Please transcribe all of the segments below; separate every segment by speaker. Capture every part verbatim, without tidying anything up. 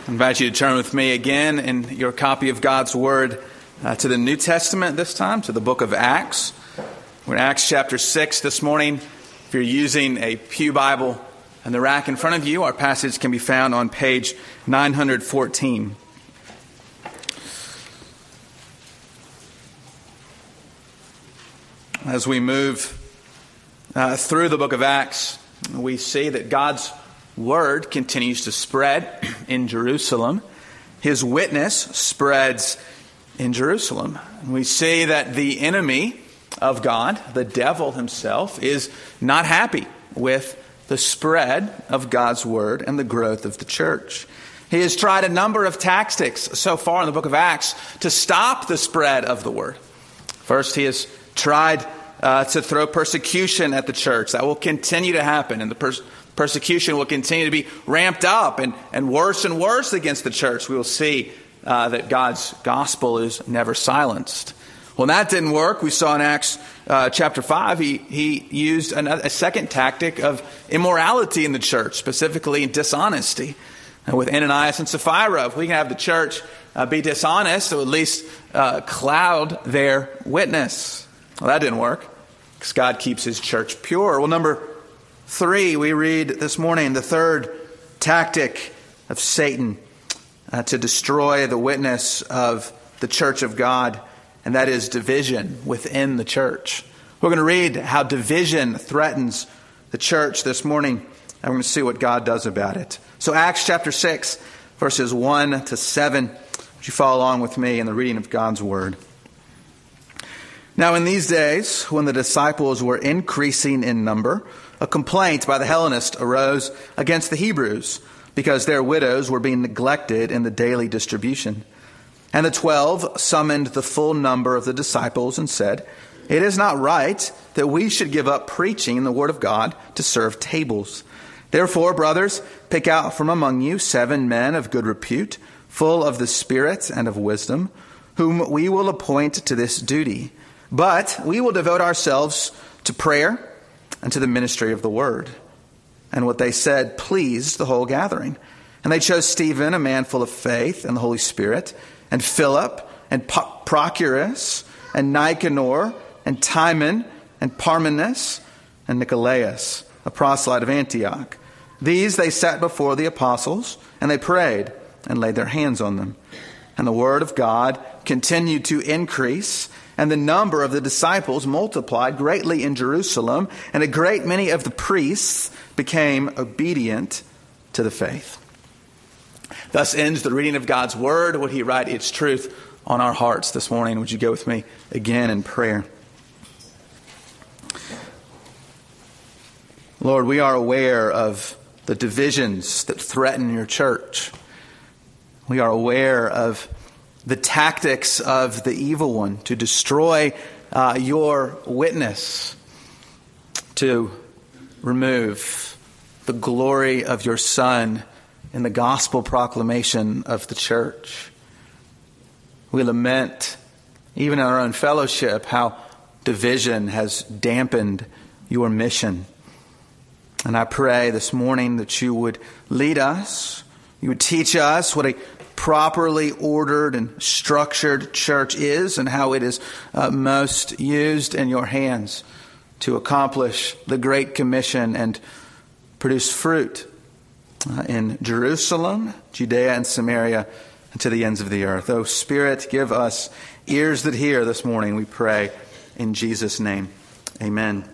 Speaker 1: I invite you to turn with me again in your copy of God's Word uh, to the New Testament this time, to the book of Acts. We're in Acts chapter six this morning. If you're using a pew Bible in the rack in front of you, our passage can be found on page nine fourteen. As we move uh, through the book of Acts, we see that God's Word continues to spread in Jerusalem. His witness spreads in Jerusalem. We see that the enemy of God, the devil himself, is not happy with the spread of God's Word and the growth of the church. He has tried a number of tactics so far in the book of Acts to stop the spread of the Word. First, he has tried uh, to throw persecution at the church. That will continue to happen, and the pers- persecution will continue to be ramped up and, and worse and worse against the church. We will see uh, that God's gospel is never silenced. When that didn't work, we saw in Acts uh, chapter five, he, he used another, a second tactic of immorality in the church, specifically dishonesty. And with Ananias and Sapphira, if we can have the church uh, be dishonest, or at least uh, cloud their witness. Well, that didn't work, because God keeps his church pure. Well, number three, we read this morning the third tactic of Satan uh, to destroy the witness of the church of God, and that is division within the church. We're going to read how division threatens the church this morning, and we're going to see what God does about it. So Acts chapter six, verses one to seven. Would you follow along with me in the reading of God's Word? Now in these days, when the disciples were increasing in number, a complaint by the Hellenists arose against the Hebrews, because their widows were being neglected in the daily distribution. And the twelve summoned the full number of the disciples and said, "It is not right that we should give up preaching the word of God to serve tables. Therefore, brothers, pick out from among you seven men of good repute, full of the Spirit and of wisdom, whom we will appoint to this duty. But we will devote ourselves to prayer and to the ministry of the word." And what they said pleased the whole gathering. And they chose Stephen, a man full of faith and the Holy Spirit, and Philip, and Prochorus, and Nicanor, and Timon, and Parmenas, and Nicolaus, a proselyte of Antioch. These they set before the apostles, and they prayed and laid their hands on them. And the word of God continued to increase, and the number of the disciples multiplied greatly in Jerusalem, and a great many of the priests became obedient to the faith. Thus ends the reading of God's Word. Would he write its truth on our hearts this morning? Would you go with me again in prayer? Lord, we are aware of the divisions that threaten your church. We are aware of the tactics of the evil one to destroy uh, your witness, to remove the glory of your Son in the gospel proclamation of the church. We lament, even in our own fellowship, how division has dampened your mission. And I pray this morning that you would lead us, you would teach us what a properly ordered and structured church is, and how it is uh, most used in your hands to accomplish the Great Commission and produce fruit uh, in Jerusalem, Judea, and Samaria, and to the ends of the earth. Oh, Spirit, give us ears that hear this morning, we pray in Jesus' name. Amen.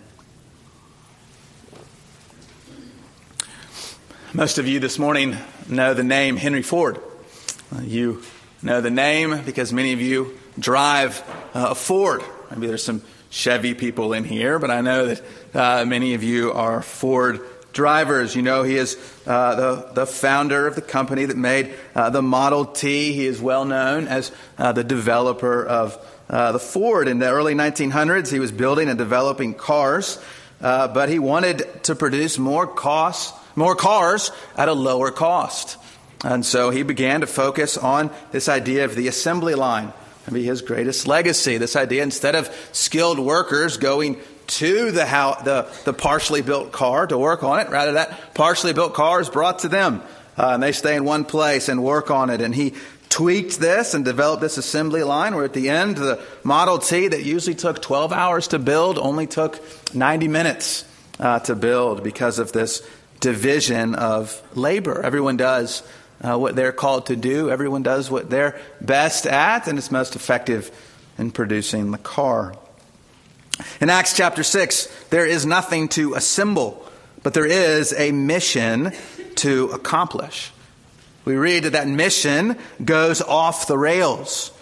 Speaker 1: Most of you this morning know the name Henry Ford. Uh, you know the name because many of you drive uh, a Ford. Maybe there's some Chevy people in here, but I know that uh, many of you are Ford drivers. You know he is uh, the, the founder of the company that made uh, the Model T. He is well known as uh, the developer of uh, the Ford. In the early nineteen hundreds, he was building and developing cars, uh, but he wanted to produce more costs, more cars at a lower cost. And so he began to focus on this idea of the assembly line. That'd be his greatest legacy. This idea, instead of skilled workers going to the how, the, the partially built car to work on it, rather that partially built car is brought to them. Uh, and they stay in one place and work on it. And he tweaked this and developed this assembly line where at the end, the Model T that usually took twelve hours to build only took ninety minutes uh, to build because of this division of labor. Everyone does uh, what they're called to do. Everyone does what they're best at and is most effective in producing the car. In Acts chapter six, there is nothing to assemble, but there is a mission to accomplish. We read that that mission goes off the rails.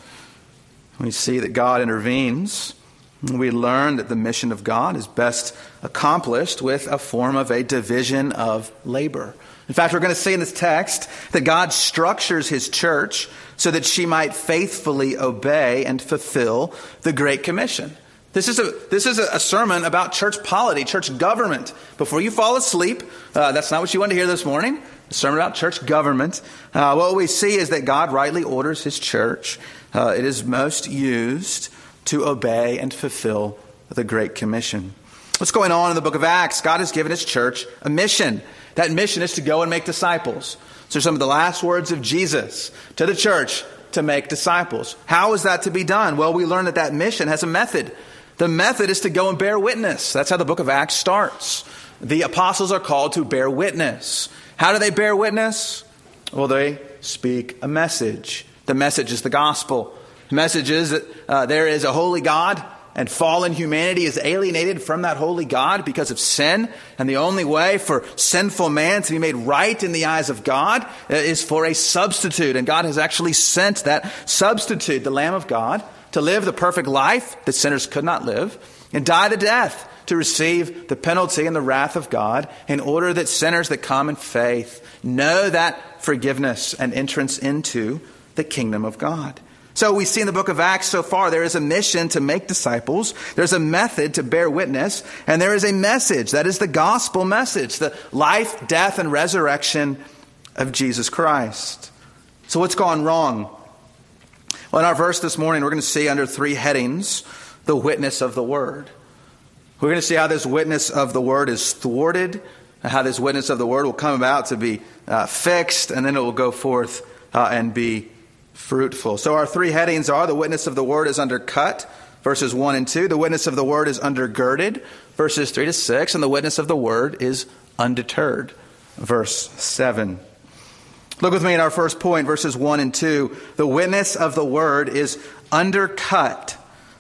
Speaker 1: We see that God intervenes. We learn that the mission of God is best accomplished with a form of a division of labor. In fact, we're going to see in this text that God structures his church so that she might faithfully obey and fulfill the Great Commission. This is a this is a sermon about church polity, church government. Before you fall asleep, uh, that's not what you want to hear this morning. A sermon about church government. Uh, what we see is that God rightly orders his church. Uh, it is most used to obey and fulfill the Great Commission. What's going on in the book of Acts? God has given his church a mission. That mission is to go and make disciples. So some of the last words of Jesus to the church, to make disciples. How is that to be done? Well, we learn that that mission has a method. The method is to go and bear witness. That's how the book of Acts starts. The apostles are called to bear witness. How do they bear witness? Well, they speak a message. The message is the gospel. The message is that uh, there is a holy God and fallen humanity is alienated from that holy God because of sin. And the only way for sinful man to be made right in the eyes of God is for a substitute. And God has actually sent that substitute, the Lamb of God, to live the perfect life that sinners could not live and die the death to receive the penalty and the wrath of God in order that sinners that come in faith know that forgiveness and entrance into the kingdom of God. So we see in the book of Acts so far, there is a mission to make disciples. There's a method to bear witness. And there is a message. That is the gospel message, the life, death, and resurrection of Jesus Christ. So what's gone wrong? Well, in our verse this morning, we're going to see under three headings, the witness of the word. We're going to see how this witness of the word is thwarted, and how this witness of the word will come about to be uh, fixed, and then it will go forth uh, and be fruitful. So our three headings are: the witness of the word is undercut, verses one and two. The witness of the word is undergirded, verses three to six. And the witness of the word is undeterred, verse seven. Look with me at our first point, verses one and two. The witness of the word is undercut.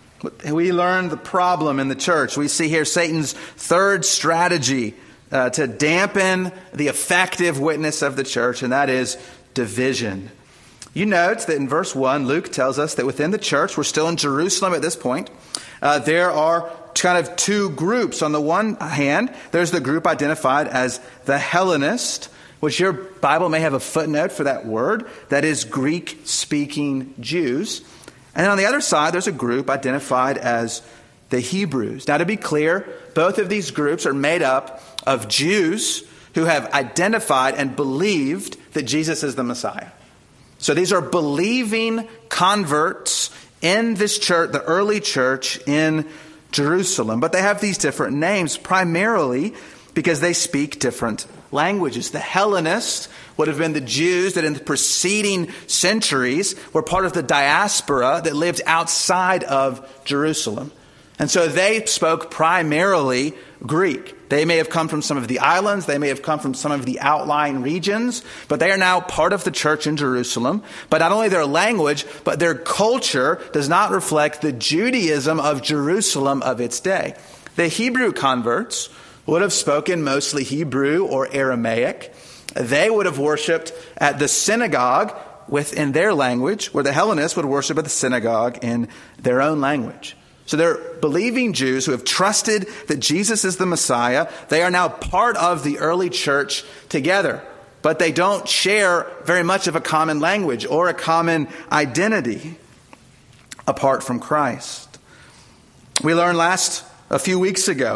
Speaker 1: We learn the problem in the church. We see here Satan's third strategy uh, to dampen the effective witness of the church, and that is division. You note that in verse one, Luke tells us that within the church, we're still in Jerusalem at this point, uh, there are kind of two groups. On the one hand, there's the group identified as the Hellenist, which your Bible may have a footnote for that word, that is Greek-speaking Jews. And on the other side, there's a group identified as the Hebrews. Now, to be clear, both of these groups are made up of Jews who have identified and believed that Jesus is the Messiah. So these are believing converts in this church, the early church in Jerusalem. But they have these different names primarily because they speak different languages. The Hellenists would have been the Jews that in the preceding centuries were part of the diaspora that lived outside of Jerusalem. And so they spoke primarily Greek. They may have come from some of the islands. They may have come from some of the outlying regions. But they are now part of the church in Jerusalem. But not only their language, but their culture does not reflect the Judaism of Jerusalem of its day. The Hebrew converts would have spoken mostly Hebrew or Aramaic. They would have worshipped at the synagogue within their language, where the Hellenists would worship at the synagogue in their own language. So they're believing Jews who have trusted that Jesus is the Messiah. They are now part of the early church together, but they don't share very much of a common language or a common identity apart from Christ. We learned last, a few weeks ago,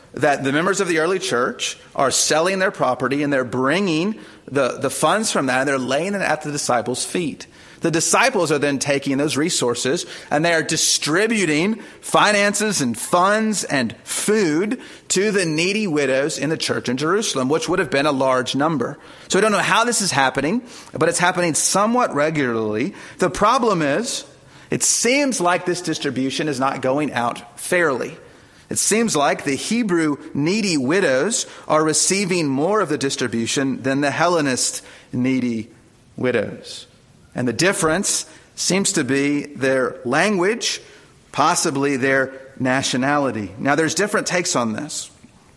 Speaker 1: that the members of the early church are selling their property and they're bringing the, the funds from that and they're laying it at the disciples' feet. The disciples are then taking those resources and they are distributing finances and funds and food to the needy widows in the church in Jerusalem, which would have been a large number. So we don't know how this is happening, but it's happening somewhat regularly. The problem is, it seems like this distribution is not going out fairly. It seems like the Hebrew needy widows are receiving more of the distribution than the Hellenist needy widows. And the difference seems to be their language, possibly their nationality. Now, there's different takes on this.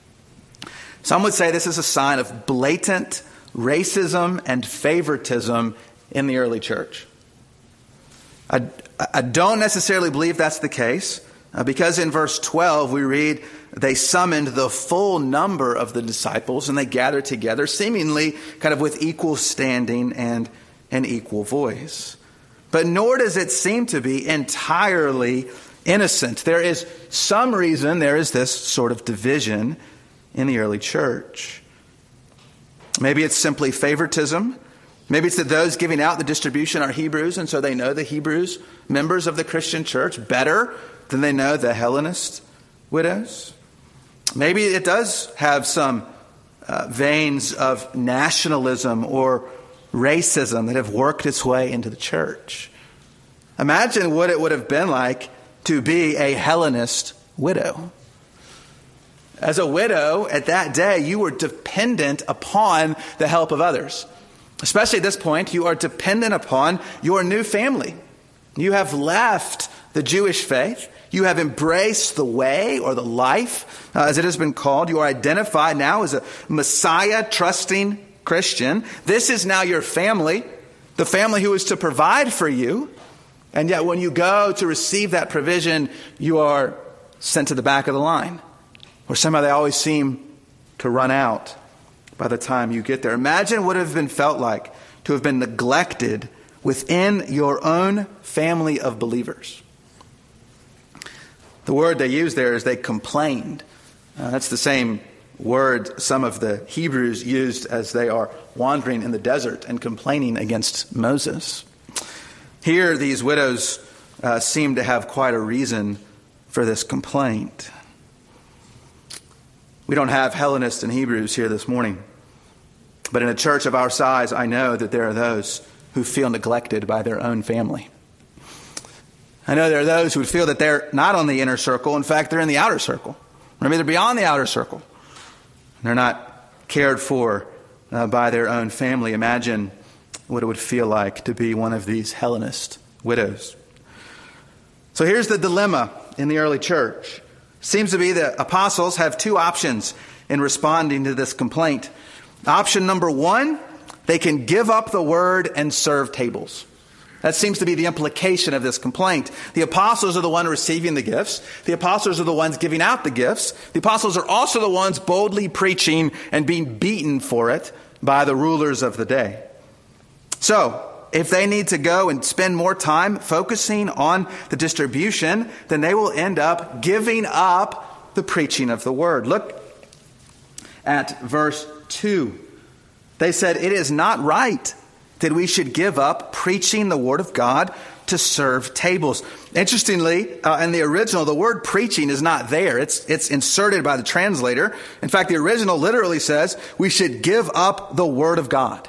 Speaker 1: Some would say this is a sign of blatant racism and favoritism in the early church. I, I don't necessarily believe that's the case, uh, because in verse twelve we read, they summoned the full number of the disciples and they gathered together, seemingly kind of with equal standing and an equal voice. But nor does it seem to be entirely innocent. There is some reason there is this sort of division in the early church. Maybe it's simply favoritism. Maybe it's that those giving out the distribution are Hebrews, and so they know the Hebrews, members of the Christian church, better than they know the Hellenist widows. Maybe it does have some uh, veins of nationalism or racism that have worked its way into the church. Imagine what it would have been like to be a Hellenist widow. As a widow at that day, you were dependent upon the help of others. Especially at this point, you are dependent upon your new family. You have left the Jewish faith. You have embraced the way or the life, uh, as it has been called. You are identified now as a Messiah-trusting Christian. This is now your family, the family who is to provide for you. And yet when you go to receive that provision, you are sent to the back of the line, or somehow they always seem to run out by the time you get there. Imagine what it would have been felt like to have been neglected within your own family of believers. The word they use there is they complained. Uh, that's the same word some of the Hebrews used as they are wandering in the desert and complaining against Moses. Here, these widows uh, seem to have quite a reason for this complaint. We don't have Hellenists and Hebrews here this morning, but in a church of our size, I know that there are those who feel neglected by their own family. I know there are those who feel that they're not on the inner circle. In fact, they're in the outer circle. Or maybe they're beyond the outer circle. They're not cared for uh, by their own family. Imagine what it would feel like to be one of these Hellenist widows. So here's the dilemma in the early church. Seems to be the apostles have two options in responding to this complaint. Option number one, they can give up the word and serve tables. That seems to be the implication of this complaint. The apostles are the ones receiving the gifts. The apostles are the ones giving out the gifts. The apostles are also the ones boldly preaching and being beaten for it by the rulers of the day. So, if they need to go and spend more time focusing on the distribution, then they will end up giving up the preaching of the word. Look at verse two. They said, "It is not right that we should give up preaching the word of God to serve tables." Interestingly, uh, in the original, the word preaching is not there. It's, it's inserted by the translator. In fact, the original literally says we should give up the word of God.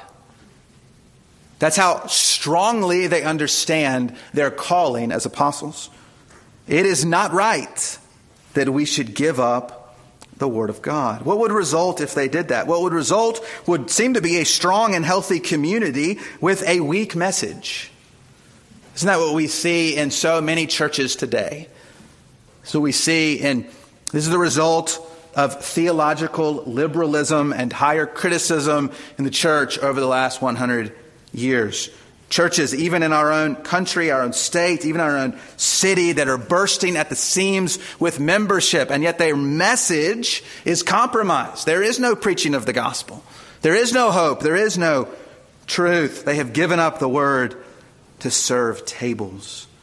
Speaker 1: That's how strongly they understand their calling as apostles. It is not right that we should give up the word of God. What would result if they did that? What would result would seem to be a strong and healthy community with a weak message. Isn't that what we see in so many churches today? So we see in, this is the result of theological liberalism and higher criticism in the church over the last one hundred years. Churches, even in our own country, our own state, even our own city, that are bursting at the seams with membership, and yet their message is compromised. There is no preaching of the gospel. There is no hope. There is no truth. They have given up the word to serve tables.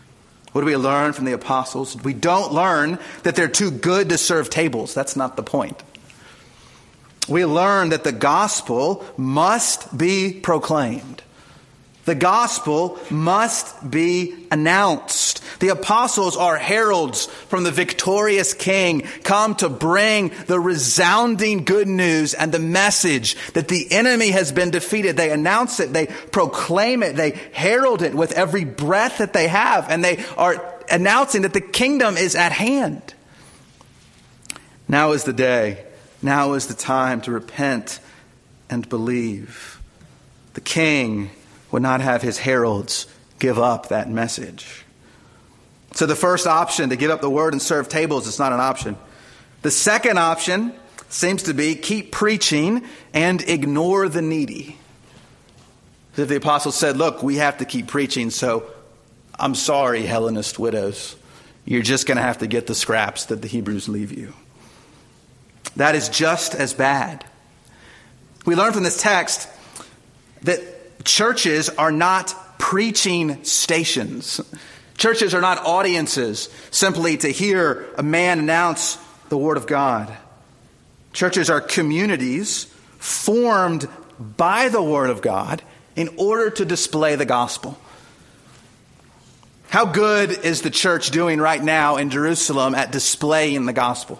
Speaker 1: What do we learn from the apostles? We don't learn that they're too good to serve tables. That's not the point. We learn that the gospel must be proclaimed. The gospel must be announced. The apostles are heralds from the victorious king, come to bring the resounding good news and the message that the enemy has been defeated. They announce it, they proclaim it, they herald it with every breath that they have, and they are announcing that the kingdom is at hand. Now is the day. Now is the time to repent and believe. The king would not have his heralds give up that message. So the first option, to give up the word and serve tables, is not an option. The second option seems to be keep preaching and ignore the needy. As if the apostles said, look, we have to keep preaching, so I'm sorry, Hellenist widows. You're just going to have to get the scraps that the Hebrews leave you. That is just as bad. We learn from this text that churches are not preaching stations. Churches are not audiences simply to hear a man announce the word of God. Churches are communities formed by the word of God in order to display the gospel. How good is the church doing right now in Jerusalem at displaying the gospel?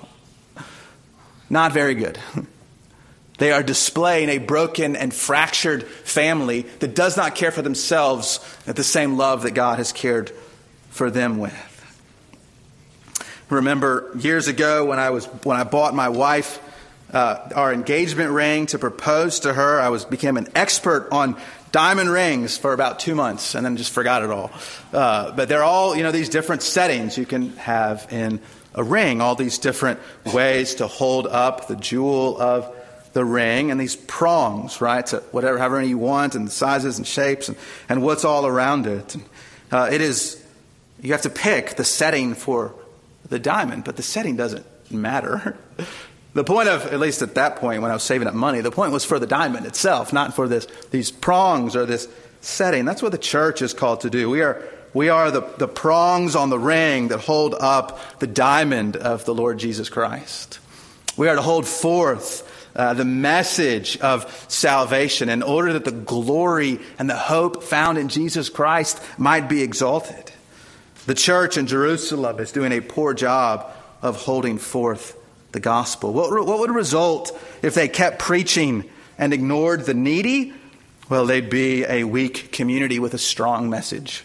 Speaker 1: Not very good. They are displaying a broken and fractured family that does not care for themselves at the same love that God has cared for them with. Remember years ago when I was when I bought my wife uh, our engagement ring to propose to her, I was became an expert on diamond rings for about two months and then just forgot it all. Uh, but they're all, you know, these different settings you can have in a ring, all these different ways to hold up the jewel of the ring, and these prongs, right, to whatever, however many you want, and the sizes and shapes, and, and what's all around it. And, uh, it is, you have to pick the setting for the diamond, but the setting doesn't matter. The point of, at least at that point when I was saving up money, the point was for the diamond itself, not for this these prongs or this setting. That's what the church is called to do. We are we are the, the prongs on the ring that hold up the diamond of the Lord Jesus Christ. We are to hold forth uh, the message of salvation in order that the glory and the hope found in Jesus Christ might be exalted. The church in Jerusalem is doing a poor job of holding forth the gospel. What, what would result if they kept preaching and ignored the needy? Well, they'd be a weak community with a strong message.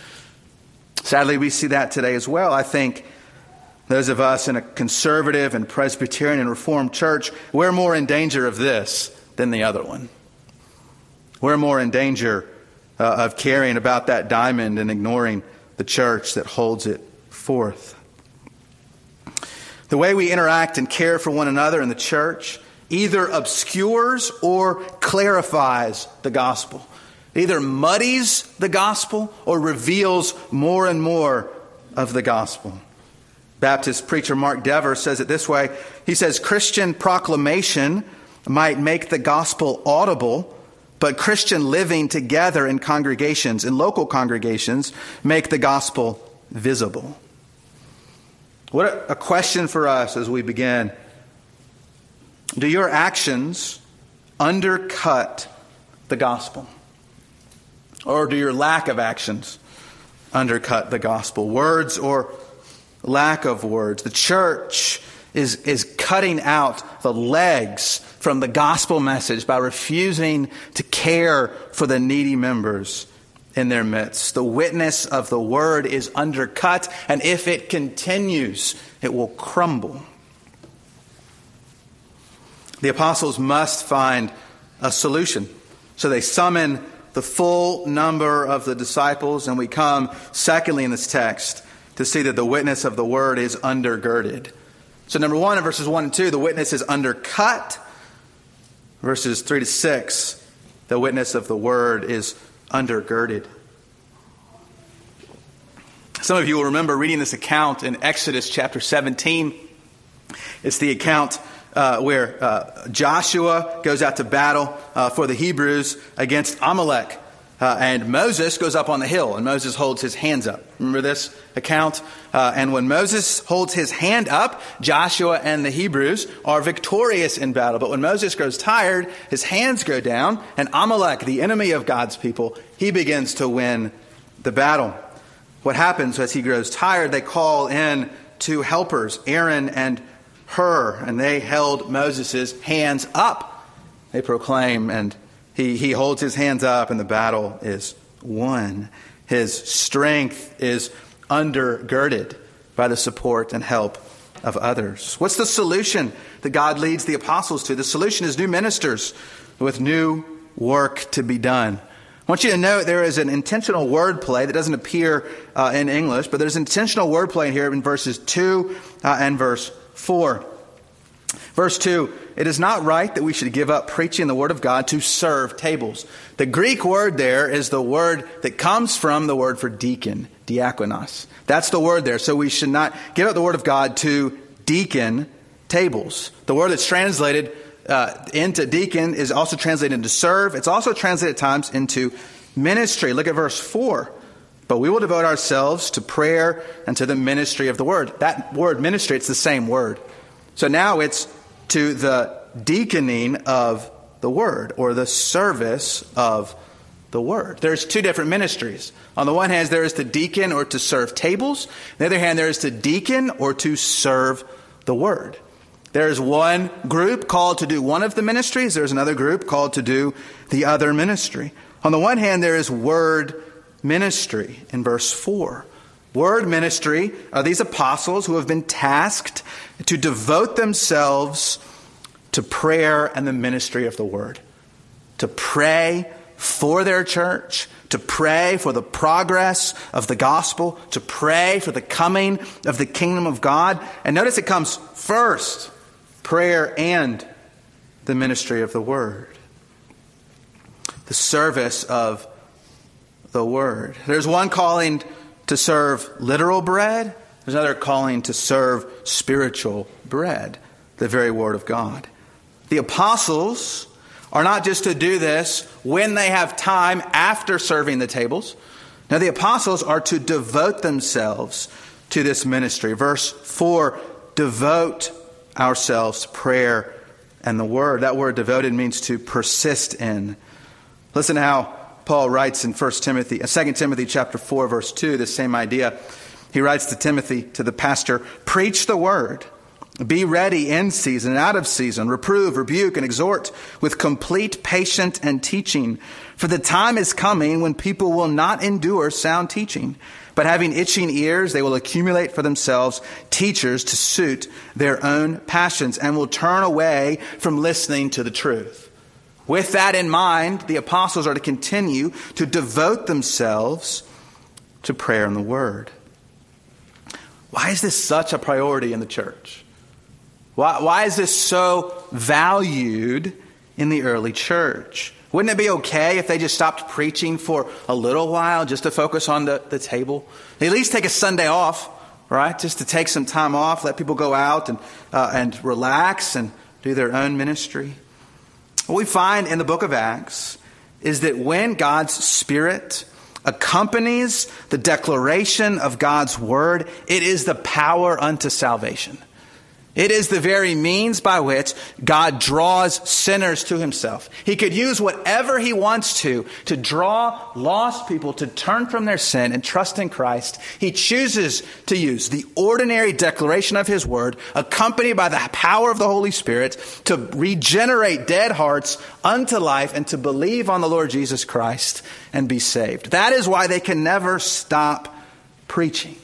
Speaker 1: Sadly, we see that today as well. I think those of us in a conservative and Presbyterian and Reformed church, we're more in danger of this than the other one. We're more in danger uh, of caring about that diamond and ignoring the church that holds it forth. The way we interact and care for one another in the church either obscures or clarifies the gospel. It either muddies the gospel or reveals more and more of the gospel. Baptist preacher Mark Dever says it this way. He says, Christian proclamation might make the gospel audible, but Christian living together in congregations, in local congregations, make the gospel visible. What a question for us as we begin. Do your actions undercut the gospel? Or do your lack of actions undercut the gospel? Words or lack of words. The church is, is cutting out the legs from the gospel message by refusing to care for the needy members in their midst. The witness of the word is undercut, and if it continues, it will crumble. The apostles must find a solution. So they summon the full number of the disciples, and we come, secondly, in this text to see that the witness of the word is undergirded. So number one, in verses one and two, the witness is undercut. Verses three to six, the witness of the word is undergirded. Some of you will remember reading this account in Exodus chapter seventeen. It's the account uh, where uh, Joshua goes out to battle uh, for the Hebrews against Amalek. Uh, and Moses goes up on the hill, and Moses holds his hands up. Remember this account? Uh, and when Moses holds his hand up, Joshua and the Hebrews are victorious in battle. But when Moses grows tired, his hands go down, and Amalek, the enemy of God's people, he begins to win the battle. What happens as he grows tired, they call in two helpers, Aaron and Hur, and they held Moses' hands up. They proclaim, and He he holds his hands up, and the battle is won. His strength is undergirded by the support and help of others. What's the solution that God leads the apostles to? The solution is new ministers with new work to be done. I want you to note there is an intentional wordplay that doesn't appear uh, in English, but there's intentional wordplay here in verses two uh, and verse four. Verse two, it is not right that we should give up preaching the word of God to serve tables. The Greek word there is the word that comes from the word for deacon, diakonos. That's the word there. So we should not give up the word of God to deacon tables. The word that's translated uh, into deacon is also translated into serve. It's also translated at times into ministry. Look at verse four. But we will devote ourselves to prayer and to the ministry of the word. That word ministry, it's the same word. So now it's to the deaconing of the word, or the service of the word. There's two different ministries. On the one hand, there is to deacon or to serve tables. On the other hand, there is to deacon or to serve the word. There is one group called to do one of the ministries. There's another group called to do the other ministry. On the one hand, there is word ministry in verse four. Word ministry are these apostles who have been tasked to devote themselves to prayer and the ministry of the word. To pray for their church, to pray for the progress of the gospel, to pray for the coming of the kingdom of God. And notice it comes first, prayer and the ministry of the word. The service of the word. There's one calling to serve literal bread. There's another calling to serve spiritual bread, the very word of God. The apostles are not just to do this when they have time after serving the tables. Now, the apostles are to devote themselves to this ministry. Verse four, devote ourselves to prayer and the word. That word devoted means to persist in. Listen to how Paul writes in First Timothy, Second Timothy chapter four, verse two, the same idea. He writes to Timothy, to the pastor, preach the word. Be ready in season and out of season. Reprove, rebuke, and exhort with complete patience and teaching. For the time is coming when people will not endure sound teaching, but having itching ears, they will accumulate for themselves teachers to suit their own passions and will turn away from listening to the truth. With that in mind, the apostles are to continue to devote themselves to prayer and the word. Why is this such a priority in the church? Why, why is this so valued in the early church? Wouldn't it be okay if they just stopped preaching for a little while just to focus on the, the table? They at least take a Sunday off, right? Just to take some time off, let people go out and uh, and relax and do their own ministry. What we find in the book of Acts is that when God's Spirit accompanies the declaration of God's word, it is the power unto salvation. It is the very means by which God draws sinners to himself. He could use whatever he wants to, to draw lost people to turn from their sin and trust in Christ. He chooses to use the ordinary declaration of his word, accompanied by the power of the Holy Spirit, to regenerate dead hearts unto life and to believe on the Lord Jesus Christ and be saved. That is why they can never stop preaching.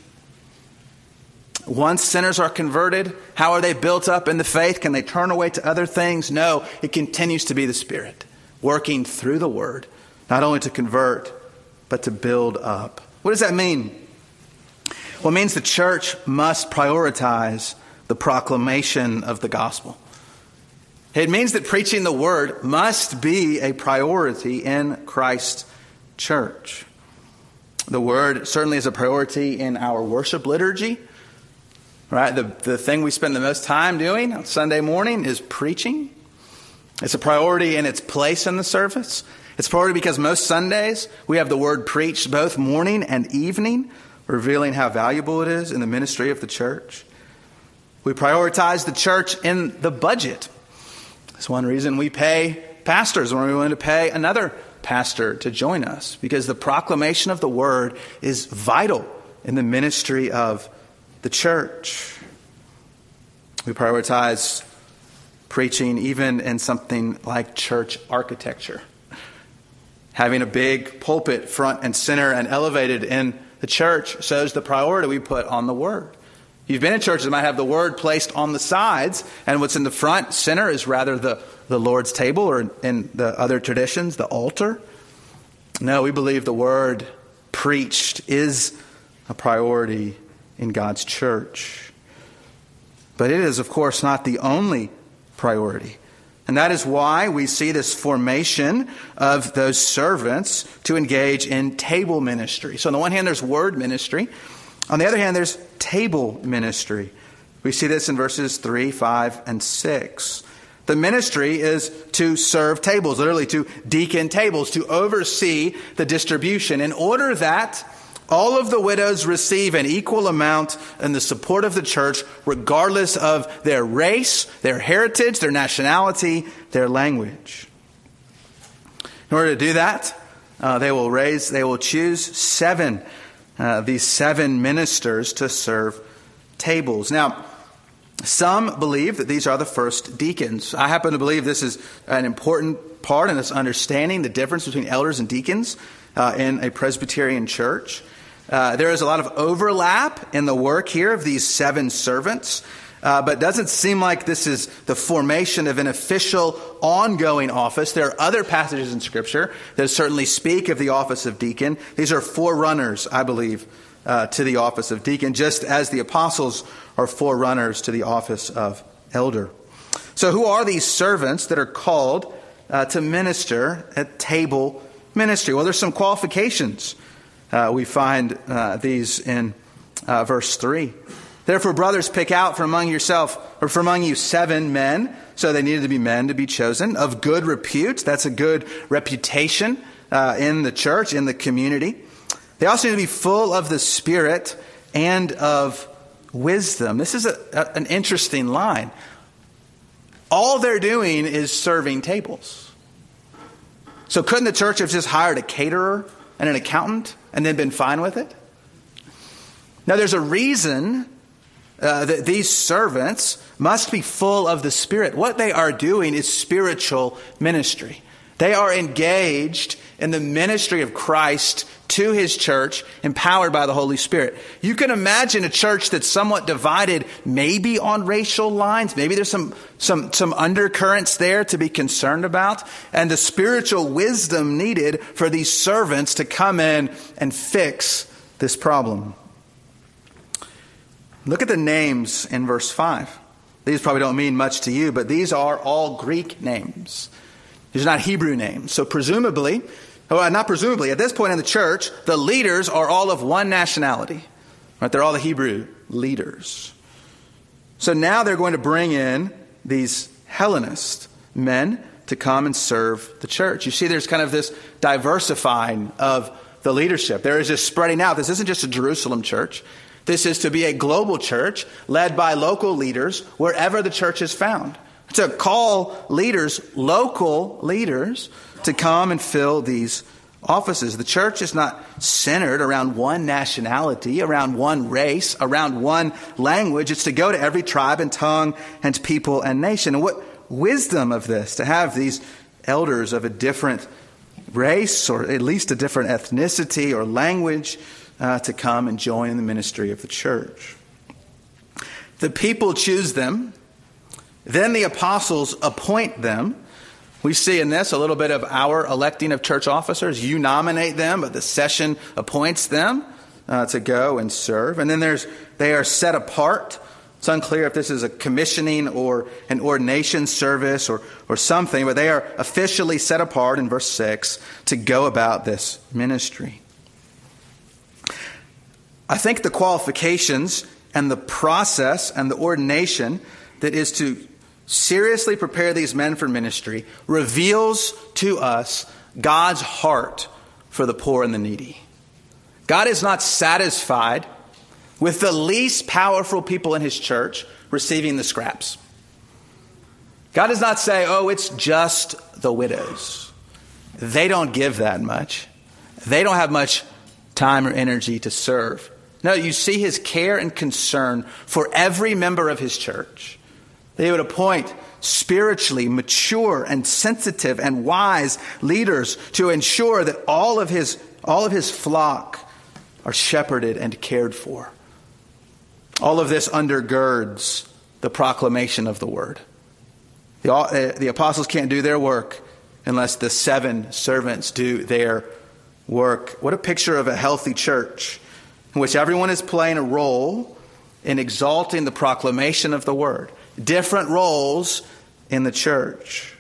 Speaker 1: Once sinners are converted, how are they built up in the faith? Can they turn away to other things? No, it continues to be the Spirit working through the word, not only to convert, but to build up. What does that mean? Well, it means the church must prioritize the proclamation of the gospel. It means that preaching the word must be a priority in Christ's church. The word certainly is a priority in our worship liturgy. Right, the, the thing we spend the most time doing on Sunday morning is preaching. It's a priority in its place in the service. It's priority because most Sundays we have the word preached both morning and evening, revealing how valuable it is in the ministry of the church. We prioritize the church in the budget. That's one reason we pay pastors when we're willing to pay another pastor to join us, because the proclamation of the word is vital in the ministry of the church. We prioritize preaching even in something like church architecture. Having a big pulpit front and center and elevated in the church shows the priority we put on the word. You've been in churches that might have the word placed on the sides, and what's in the front center is rather the, the Lord's table, or in the other traditions, the altar. No, we believe the word preached is a priority in God's church. But it is, of course, not the only priority. And that is why we see this formation of those servants to engage in table ministry. So on the one hand, there's word ministry. On the other hand, there's table ministry. We see this in verses three, five, and six. The ministry is to serve tables, literally to deacon tables, to oversee the distribution, in order that all of the widows receive an equal amount in the support of the church, regardless of their race, their heritage, their nationality, their language. In order to do that, uh, they will raise, they will choose seven, uh, these seven ministers to serve tables. Now, some believe that these are the first deacons. I happen to believe this is an important part in us understanding the difference between elders and deacons uh, in a Presbyterian church. Uh, there is a lot of overlap in the work here of these seven servants, uh, but it doesn't seem like this is the formation of an official ongoing office. There are other passages in Scripture that certainly speak of the office of deacon. These are forerunners, I believe, uh, to the office of deacon, just as the apostles are forerunners to the office of elder. So who are these servants that are called uh, to minister at table ministry? Well, there's some qualifications. Uh, we find uh, these in uh, verse three. Therefore, brothers, pick out from among yourself, or from among you, seven men. So they needed to be men to be chosen, of good repute. That's a good reputation uh, in the church, in the community. They also need to be full of the Spirit and of wisdom. This is a, a, an interesting line. All they're doing is serving tables. So couldn't the church have just hired a caterer and an accountant and then been fine with it? Now, there's a reason uh, that these servants must be full of the Spirit. What they are doing is spiritual ministry. They are engaged in the ministry of Christ to his church, empowered by the Holy Spirit. You can imagine a church that's somewhat divided, maybe on racial lines. Maybe there's some, some, some undercurrents there to be concerned about. And the spiritual wisdom needed for these servants to come in and fix this problem. Look at the names in verse five. These probably don't mean much to you, but these are all Greek names. These are not Hebrew names. So presumably, well, not presumably, at this point in the church, the leaders are all of one nationality. Right? They're all the Hebrew leaders. So now they're going to bring in these Hellenist men to come and serve the church. You see, there's kind of this diversifying of the leadership. There is this spreading out. This isn't just a Jerusalem church. This is to be a global church led by local leaders wherever the church is found. To call leaders, local leaders, to come and fill these offices. The church is not centered around one nationality, around one race, around one language. It's to go to every tribe and tongue and people and nation. And what wisdom of this, to have these elders of a different race, or at least a different ethnicity or language, uh, to come and join in the ministry of the church. The people choose them. Then the apostles appoint them. We see in this a little bit of our electing of church officers. You nominate them, but the session appoints them uh, to go and serve. And then there's they are set apart. It's unclear if this is a commissioning or an ordination service or, or something, but they are officially set apart in verse six to go about this ministry. I think the qualifications and the process and the ordination that is to seriously prepare these men for ministry reveals to us God's heart for the poor and the needy. God is not satisfied with the least powerful people in his church receiving the scraps. God does not say, oh, it's just the widows. They don't give that much. They don't have much time or energy to serve. No, you see his care and concern for every member of his church. They would appoint spiritually mature and sensitive and wise leaders to ensure that all of his, all of his flock are shepherded and cared for. All of this undergirds the proclamation of the word. The, the apostles can't do their work unless the seven servants do their work. What a picture of a healthy church in which everyone is playing a role in exalting the proclamation of the word. Different roles in the church.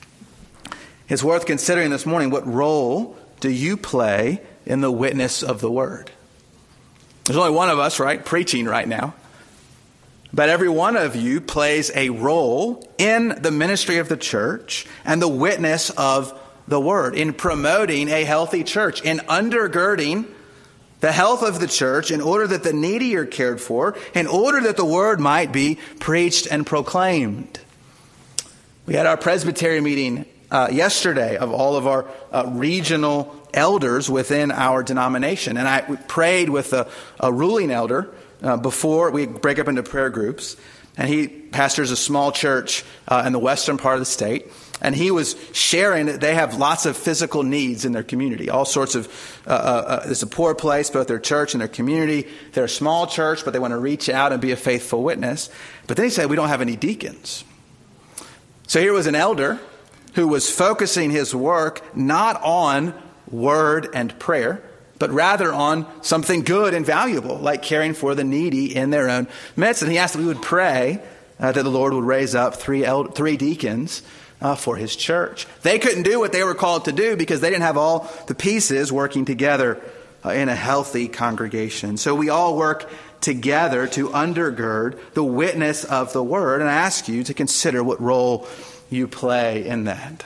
Speaker 1: It's worth considering this morning, what role do you play in the witness of the word? There's only one of us, right, preaching right now. But every one of you plays a role in the ministry of the church and the witness of the word, in promoting a healthy church, in undergirding the health of the church in order that the needy are cared for, in order that the word might be preached and proclaimed. We had our presbytery meeting uh, yesterday of all of our uh, regional elders within our denomination. And I prayed with a, a ruling elder uh, before we break up into prayer groups. And he pastors a small church uh, in the western part of the state. And he was sharing that they have lots of physical needs in their community. All sorts of, uh, uh, it's a poor place, both their church and their community. They're a small church, but they want to reach out and be a faithful witness. But then he said, we don't have any deacons. So here was an elder who was focusing his work not on word and prayer, but rather on something good and valuable, like caring for the needy in their own midst. And he asked that we would pray uh, that the Lord would raise up three eld- three deacons uh, for his church. They couldn't do what they were called to do because they didn't have all the pieces working together uh, in a healthy congregation. So we all work together to undergird the witness of the word. And I ask you to consider what role you play in that.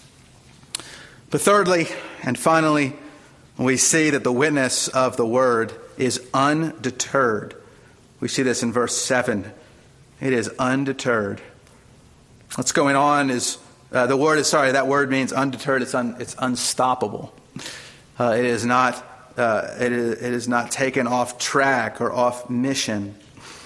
Speaker 1: But thirdly, and finally, we see that the witness of the word is undeterred. We see this in verse seven. It is undeterred. What's going on is, uh, the word is, sorry, that word means undeterred. It's un, it's unstoppable. Uh, it is not, uh, it is, it is not taken off track or off mission.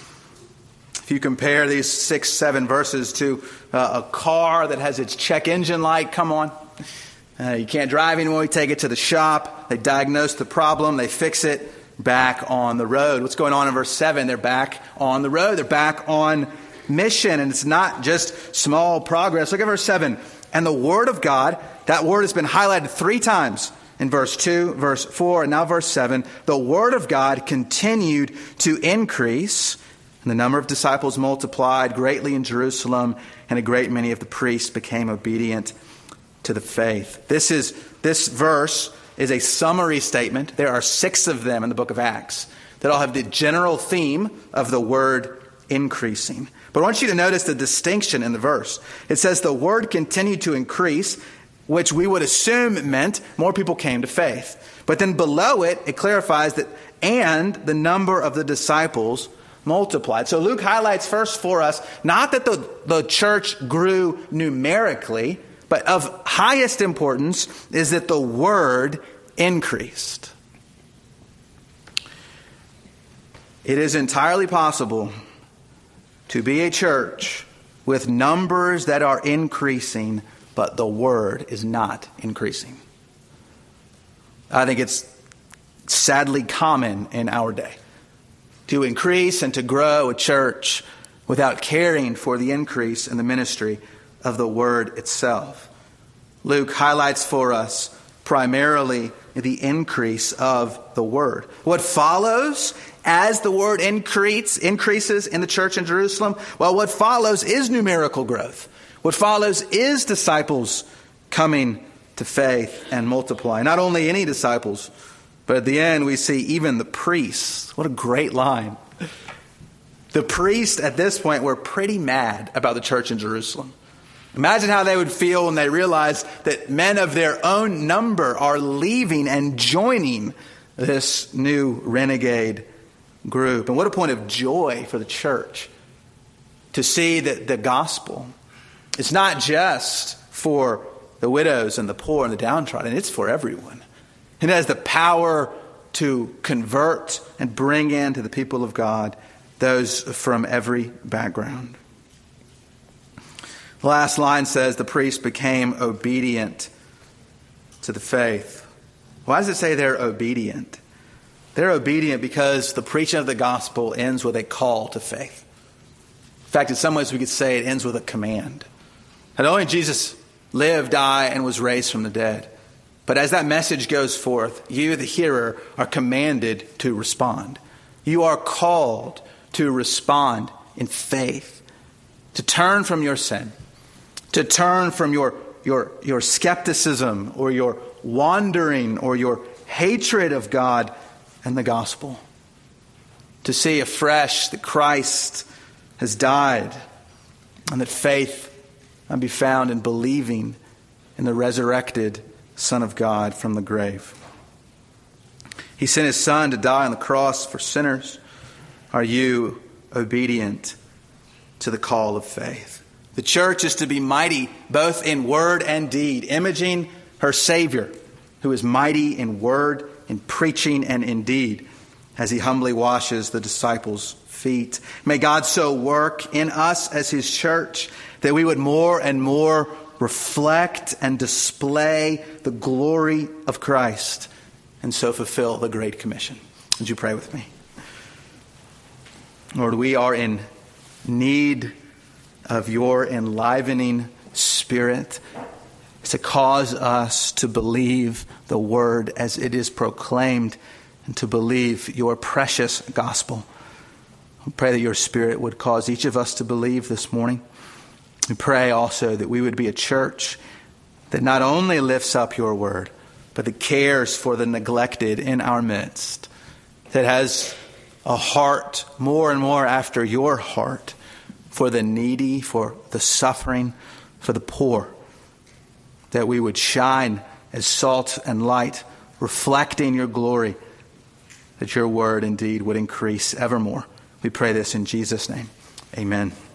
Speaker 1: If you compare these six, seven verses to uh, a car that has its check engine light come on, Uh, you can't drive anymore. You take it to the shop. They diagnose the problem. They fix it. Back on the road. What's going on in verse seven? They're back on the road. They're back on mission. And it's not just small progress. Look at verse seven. And the word of God, that word has been highlighted three times in verse two, verse four, and now verse seven. The word of God continued to increase. And the number of disciples multiplied greatly in Jerusalem. And a great many of the priests became obedient to the faith. This is this verse is a summary statement. There are six of them in the book of Acts that all have the general theme of the word increasing. But I want you to notice the distinction in the verse. It says the word continued to increase, which we would assume meant more people came to faith. But then below it, it clarifies that and the number of the disciples multiplied. So Luke highlights first for us, not that the, the church grew numerically, but of highest importance is that the word increased. It is entirely possible to be a church with numbers that are increasing, but the word is not increasing. I think it's sadly common in our day to increase and to grow a church without caring for the increase in the ministry of the word itself. Luke highlights for us primarily the increase of the word. What follows as the word increase, increases in the church in Jerusalem? Well, what follows is numerical growth. What follows is disciples coming to faith and multiplying. Not only any disciples, but at the end we see even the priests. What a great line. The priests at this point were pretty mad about the church in Jerusalem. Imagine how they would feel when they realize that men of their own number are leaving and joining this new renegade group. And what a point of joy for the church to see that the gospel is not just for the widows and the poor and the downtrodden. It's for everyone. It has the power to convert and bring into the people of God those from every background. The last line says the priest became obedient to the faith. Why does it say they're obedient? They're obedient because the preaching of the gospel ends with a call to faith. In fact, in some ways we could say it ends with a command. Not only Jesus lived, died, and was raised from the dead, but as that message goes forth, you, the hearer, are commanded to respond. You are called to respond in faith, to turn from your sin, to turn from your, your, your skepticism or your wandering or your hatred of God and the gospel, to see afresh that Christ has died and that faith can be found in believing in the resurrected Son of God from the grave. He sent his Son to die on the cross for sinners. Are you obedient to the call of faith? The church is to be mighty both in word and deed, imaging her Savior, who is mighty in word, in preaching, and in deed, as he humbly washes the disciples' feet. May God so work in us as his church that we would more and more reflect and display the glory of Christ and so fulfill the Great Commission. Would you pray with me? Lord, we are in need of your enlivening Spirit to cause us to believe the word as it is proclaimed and to believe your precious gospel. We pray that your Spirit would cause each of us to believe this morning. We pray also that we would be a church that not only lifts up your word, but that cares for the neglected in our midst, that has a heart more and more after your heart for the needy, for the suffering, for the poor, that we would shine as salt and light, reflecting your glory, that your word indeed would increase evermore. We pray this in Jesus' name. Amen.